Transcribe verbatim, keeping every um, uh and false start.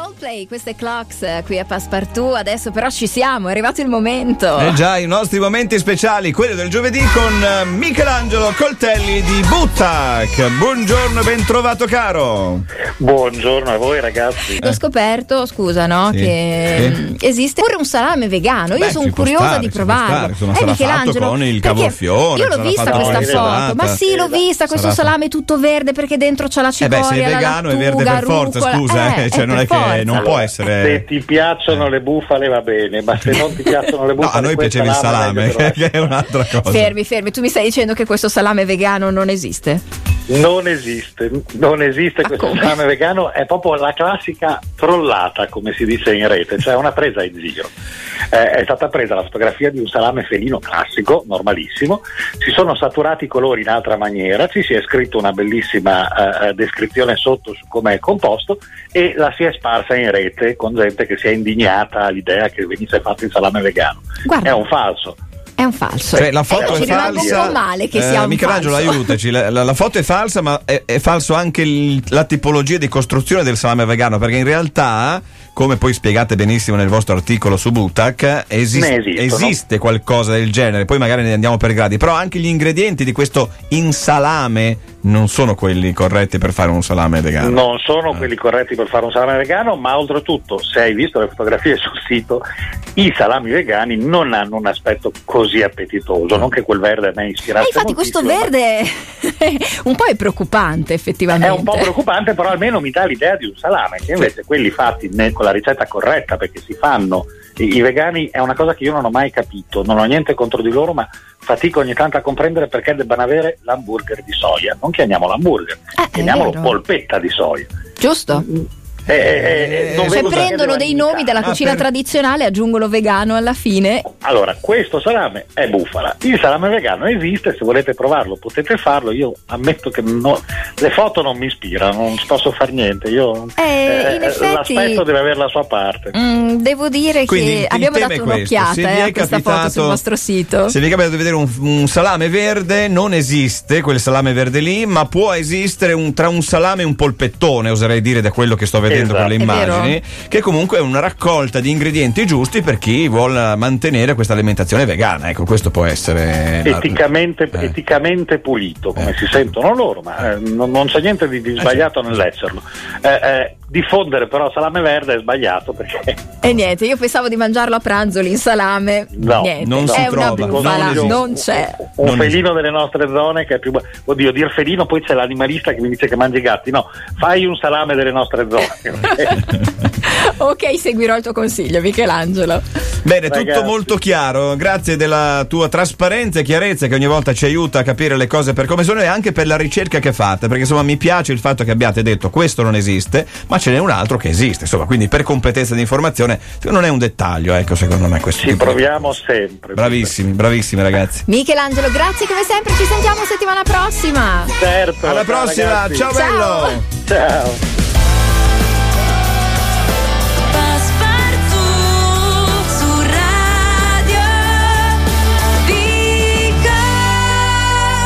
Coldplay, queste Clocks qui a Passepartout. Adesso però ci siamo, è arrivato il momento. Eh già, i nostri momenti speciali, quelli del giovedì con Michelangelo Coltelli di Buttac. Buongiorno e ben trovato, caro. Buongiorno a voi, ragazzi. Ho scoperto, scusa, no, Sì, che sì. esiste pure un salame vegano. Beh, Io sono ci può curiosa stare, di ci può provarlo. stare. Insomma, Eh, sarà fatto Michelangelo, con il perché cavolfiore, io l'ho sarà vista fatto questa con foto, l'insalata. ma sì, l'ho vista questo Sarà salame tutto verde perché dentro c'è la Eh cicoria, beh, sei la vegano e lattuga, verde per forza, rucola. scusa, eh, eh, cioè eh, non per è che forza. non può essere. Se ti piacciono le bufale va bene, ma se non ti piacciono le No, bufale, a noi quel piaceva il salame, salame che è un'altra cosa. Fermi, fermi, tu mi stai dicendo che questo salame vegano non esiste? non esiste, non esiste Ma questo come? salame vegano, è proprio la classica trollata, come si dice in rete, cioè una presa in giro. Eh, è stata presa la fotografia di un salame felino classico, normalissimo, si sono saturati i colori in altra maniera, ci si è scritto una bellissima eh, descrizione sotto su come è composto e la si è sparsa in rete con gente che si è indignata all'idea che venisse fatto il salame vegano. Guarda. È un falso. È un falso. Cioè, la foto eh, è ci rimango falsa. un po' male che Eh, sia un Michelangelo, falso. aiutaci. La, la- la foto è falsa, ma è, è falso anche il- la tipologia di costruzione del salame vegano, perché in realtà, come poi spiegate benissimo nel vostro articolo su Buttac, esist- Ne esistono. esiste qualcosa del genere. Poi magari ne andiamo per gradi, però anche gli ingredienti di questo insalame non sono quelli corretti per fare un salame vegano. Non sono quelli corretti per fare un salame vegano, ma oltretutto, se hai visto le fotografie sul sito, i salami vegani non hanno un aspetto così appetitoso, non che quel verde a me Eh, ispirasse infatti questo moltissimo, verde un po' è preoccupante effettivamente. è un po' preoccupante, però almeno mi dà l'idea di un salame, che invece quelli fatti ne- con la ricetta corretta, perché si fanno i, i vegani, è una cosa che io non ho mai capito, non ho niente contro di loro, ma fatico ogni tanto a comprendere perché debbano avere l'hamburger di soia. Non chiamiamolo hamburger, Eh, è chiamiamolo vero. polpetta di soia. Giusto? Eh, eh, eh, non Cioè vedo perché prendono debba dei limitare. nomi della Ma cucina per- tradizionale, aggiungono vegano alla fine. Allora, questo salame è bufala. Il salame vegano esiste, se volete provarlo potete farlo. Io ammetto che no- le foto non mi ispirano, non ci posso fare niente. Io, Eh, in effetti- l'aspetto deve avere la sua parte. Mm, devo dire Quindi che il abbiamo tema dato è questo. un'occhiata Se vi eh, è a questa foto capitato- sul vostro sito. Se vi è capitato di vedere un, un salame verde, non esiste quel salame verde lì, ma può esistere un, tra un salame e un polpettone, oserei dire, da quello che sto vedendo Esatto. con le È vero. immagini, che comunque è una raccolta di ingredienti giusti per chi vuole mantenere questa alimentazione vegana. Ecco, questo può essere Eticamente, Eh. eticamente pulito, come Eh. si sentono loro, ma eh, non, non c'è niente di, di sbagliato nell'esserlo. Eh, eh, diffondere però salame verde è sbagliato perché E niente, io pensavo di mangiarlo a pranzo l'insalame. No, niente, non si è una trova, bufala, non esiste. non c'è. un Non felino delle nostre zone che è più bu- oddio, dir felino, poi c'è l'animalista che mi dice che mangia i gatti. No, fai un salame delle nostre zone. Ok, seguirò il tuo consiglio, Michelangelo. Bene, tutto Ragazzi. molto chiaro. Grazie della tua trasparenza e chiarezza che ogni volta ci aiuta a capire le cose per come sono e anche per la ricerca che fate, perché insomma mi piace il fatto che abbiate detto questo non esiste, ma ce n'è un altro che esiste, insomma, quindi per competenza di informazione non è un dettaglio, ecco, secondo me questo Ci tipo di- proviamo sempre. Bravissimi, bravissimi ragazzi. Michelangelo, grazie come sempre, ci sentiamo settimana prossima. Certo. Alla ciao, prossima, ragazzi. ciao Ciao. bello! Ciao.